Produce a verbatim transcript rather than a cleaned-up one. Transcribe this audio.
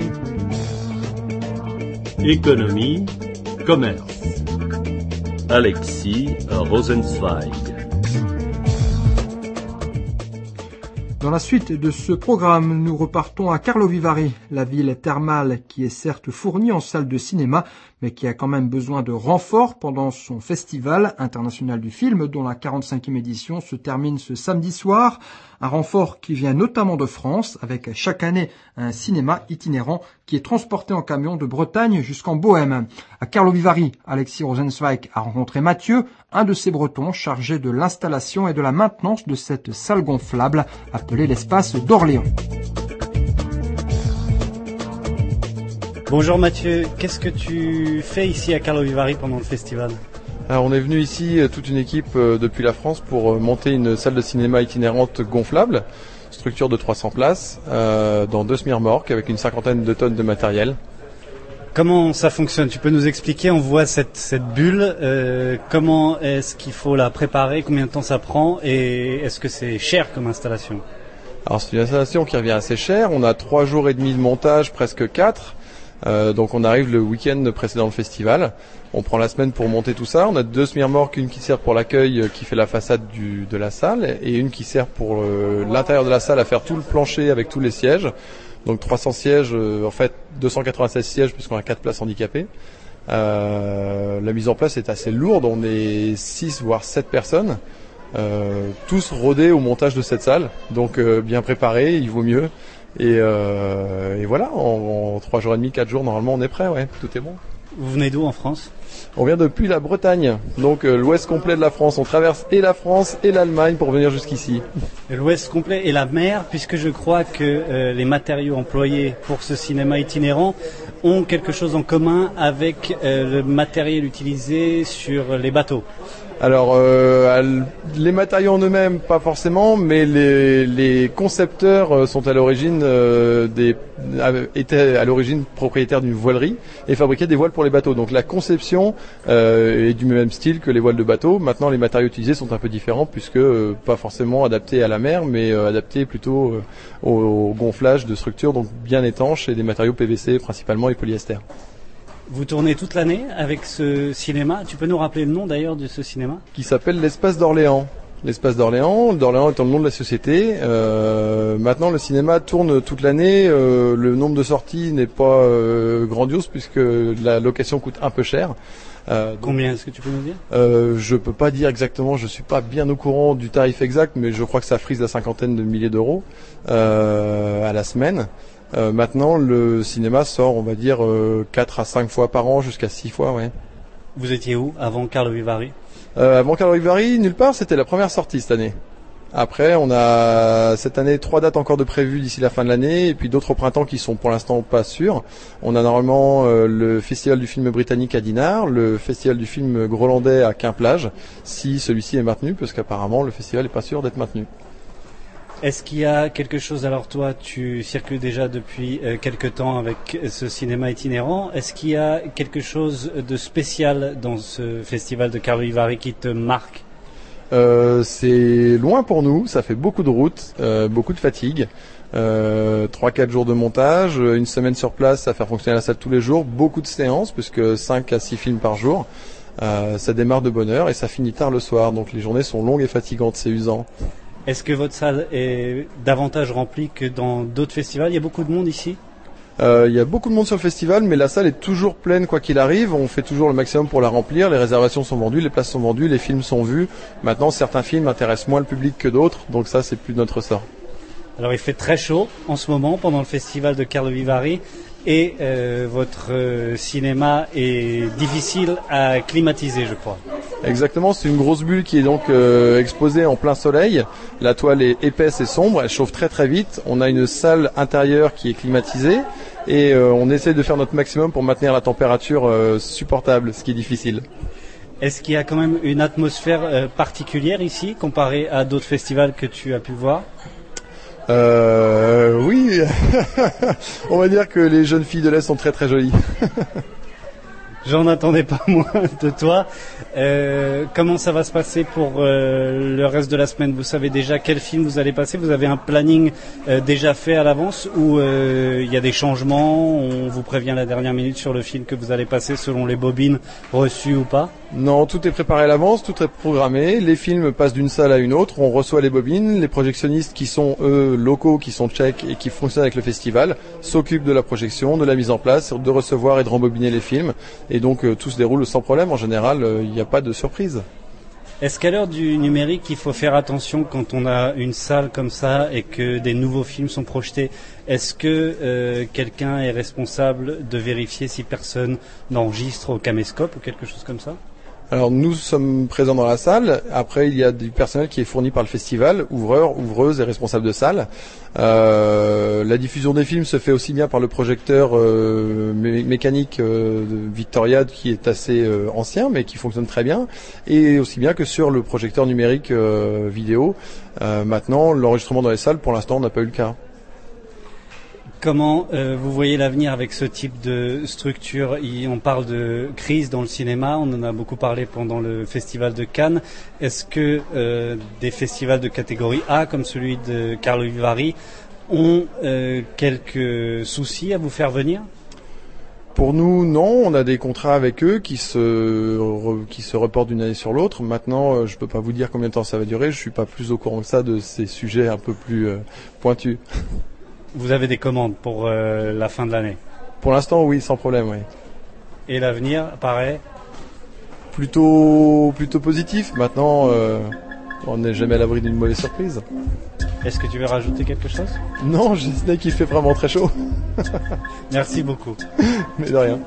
Économie, commerce. Alexis Rosenzweig. Dans la suite de ce programme, nous repartons à Karlovy Vary, la ville thermale qui est certes fournie en salles de cinéma, mais qui a quand même besoin de renforts pendant son festival international du film, dont la quarante-cinquième édition se termine ce samedi soir. Un renfort qui vient notamment de France, avec chaque année un cinéma itinérant qui est transporté en camion de Bretagne jusqu'en Bohême. À Karlovy Vary, Alexis Rosenzweig a rencontré Mathieu, un de ces Bretons chargé de l'installation et de la maintenance de cette salle gonflable appelée l'espace d'Orléans. Bonjour Mathieu, qu'est-ce que tu fais ici à Karlovy Vary pendant le festival ? Alors on est venu ici, toute une équipe euh, depuis la France, pour monter une salle de cinéma itinérante gonflable, structure de trois cents places, euh, dans deux semi-remorques avec une cinquantaine de tonnes de matériel. Comment ça fonctionne ? Tu peux nous expliquer ? On voit cette, cette bulle, euh, comment est-ce qu'il faut la préparer ? Combien de temps ça prend ? Et est-ce que c'est cher comme installation ? Alors c'est une installation qui revient assez cher, on a trois jours et demi de montage, presque quatre. Euh, donc on arrive le week-end précédent le festival, on prend la semaine pour monter tout ça, on a deux semi-remorques, une qui sert pour l'accueil qui fait la façade du, de la salle et une qui sert pour euh, l'intérieur de la salle à faire tout le plancher avec tous les sièges, donc trois cents sièges, euh, en fait deux cent quatre-vingt-seize sièges puisqu'on a quatre places handicapées. Euh, la mise en place est assez lourde, on est six voire sept personnes, euh, tous rodés au montage de cette salle, donc euh, bien préparés, il vaut mieux. Et, euh, et voilà, en, en trois jours et demi, quatre jours, normalement on est prêt, ouais, tout est bon. Vous venez d'où en France ? On vient depuis la Bretagne, donc euh, l'ouest complet de la France. On traverse et la France et l'Allemagne pour venir jusqu'ici. L'ouest complet et la mer, puisque je crois que euh, les matériaux employés pour ce cinéma itinérant ont quelque chose en commun avec euh, le matériel utilisé sur les bateaux. Alors, euh, les matériaux en eux-mêmes, pas forcément, mais les, les concepteurs sont à l'origine euh, des étaient à l'origine propriétaires d'une voilerie et fabriquaient des voiles pour les bateaux. Donc la conception euh, est du même style que les voiles de bateau. Maintenant, les matériaux utilisés sont un peu différents puisque euh, pas forcément adaptés à la mer, mais euh, adaptés plutôt euh, au, au gonflage de structures, donc bien étanches et des matériaux P V C principalement et polyester. Vous tournez toute l'année avec ce cinéma. Tu peux nous rappeler le nom d'ailleurs de ce cinéma ? Qui s'appelle l'Espace d'Orléans. L'Espace d'Orléans, d'Orléans étant le nom de la société. Euh, maintenant, le cinéma tourne toute l'année. Euh, le nombre de sorties n'est pas euh, grandiose puisque la location coûte un peu cher. Euh, donc, Combien est-ce que tu peux nous dire ? euh, Je peux pas dire exactement. Je suis pas bien au courant du tarif exact, mais je crois que ça frise la cinquantaine de milliers d'euros euh, à la semaine. Euh, maintenant, le cinéma sort, on va dire, euh, quatre à cinq fois par an, jusqu'à six fois, ouais. Vous étiez où avant Karlovy Vary ? euh, Avant Karlovy Vary, nulle part, c'était la première sortie cette année. Après, on a cette année trois dates encore de prévues d'ici la fin de l'année, et puis d'autres au printemps qui sont pour l'instant pas sûrs. On a normalement euh, le Festival du film britannique à Dinard, le Festival du film grolandais à Quimplage, si celui-ci est maintenu, parce qu'apparemment le festival n'est pas sûr d'être maintenu. Est-ce qu'il y a quelque chose, alors toi tu circules déjà depuis euh, quelque temps avec ce cinéma itinérant, est-ce qu'il y a quelque chose de spécial dans ce festival de Karlovy Vary qui te marque ? euh, C'est loin pour nous, ça fait beaucoup de routes, euh, beaucoup de fatigue, euh, trois quatre jours de montage, une semaine sur place à faire fonctionner la salle tous les jours, beaucoup de séances puisque cinq à six films par jour, euh, ça démarre de bonne heure et ça finit tard le soir, donc les journées sont longues et fatigantes, c'est usant. Est-ce que votre salle est davantage remplie que dans d'autres festivals ? Il y a beaucoup de monde ici ? Euh, il y a beaucoup de monde sur le festival, mais la salle est toujours pleine quoi qu'il arrive. On fait toujours le maximum pour la remplir. Les réservations sont vendues, les places sont vendues, les films sont vus. Maintenant, certains films intéressent moins le public que d'autres, donc ça, c'est plus de notre sort. Alors, il fait très chaud en ce moment pendant le festival de Karlovy Vary. Et euh, votre euh, cinéma est difficile à climatiser, je crois. Exactement, c'est une grosse bulle qui est donc euh, exposée en plein soleil. La toile est épaisse et sombre, elle chauffe très très vite. On a une salle intérieure qui est climatisée et euh, on essaie de faire notre maximum pour maintenir la température euh, supportable, ce qui est difficile. Est-ce qu'il y a quand même une atmosphère euh, particulière ici, comparée à d'autres festivals que tu as pu voir ? Euh, oui, on va dire que les jeunes filles de l'Est sont très très jolies. J'en attendais pas moins de toi. Euh, comment ça va se passer pour euh, le reste de la semaine? Vous savez déjà quel film vous allez passer? Vous avez un planning euh, déjà fait à l'avance ou il euh, y a des changements? On vous prévient la dernière minute sur le film que vous allez passer selon les bobines reçues ou pas? Non, tout est préparé à l'avance, tout est programmé. Les films passent d'une salle à une autre. On reçoit les bobines. Les projectionnistes qui sont eux locaux, qui sont tchèques et qui fonctionnent avec le festival, s'occupent de la projection, de la mise en place, de recevoir et de rembobiner les films. Et donc euh, tout se déroule sans problème. En général, il euh, n'y a pas de surprise. Est-ce qu'à l'heure du numérique, il faut faire attention quand on a une salle comme ça et que des nouveaux films sont projetés? Est-ce que euh, quelqu'un est responsable de vérifier si personne n'enregistre au caméscope ou quelque chose comme ça? Alors nous sommes présents dans la salle. Après, il y a du personnel qui est fourni par le festival, ouvreurs, ouvreuses et responsables de salle. Euh, la diffusion des films se fait aussi bien par le projecteur euh, mé- mécanique euh, de Victoria qui est assez euh, ancien mais qui fonctionne très bien, et aussi bien que sur le projecteur numérique euh, vidéo. Euh, maintenant, l'enregistrement dans les salles, pour l'instant, on n'a pas eu le cas. Comment euh, vous voyez l'avenir avec ce type de structure? Il, on parle de crise dans le cinéma, on en a beaucoup parlé pendant le festival de Cannes. Est-ce que euh, des festivals de catégorie A, comme celui de Carlo Vivari, ont euh, quelques soucis à vous faire venir? Pour nous, non. On a des contrats avec eux qui se re, qui se reportent d'une année sur l'autre. Maintenant, euh, je peux pas vous dire combien de temps ça va durer. Je suis pas plus au courant que ça de ces sujets un peu plus euh, pointus. Vous avez des commandes pour euh, la fin de l'année? Pour l'instant, oui, sans problème, oui. Et l'avenir paraît plutôt plutôt positif. Maintenant, euh, on n'est jamais à l'abri d'une mauvaise surprise. Est-ce que tu veux rajouter quelque chose? Non, je sais qu'il fait vraiment très chaud. Merci beaucoup. Mais de rien.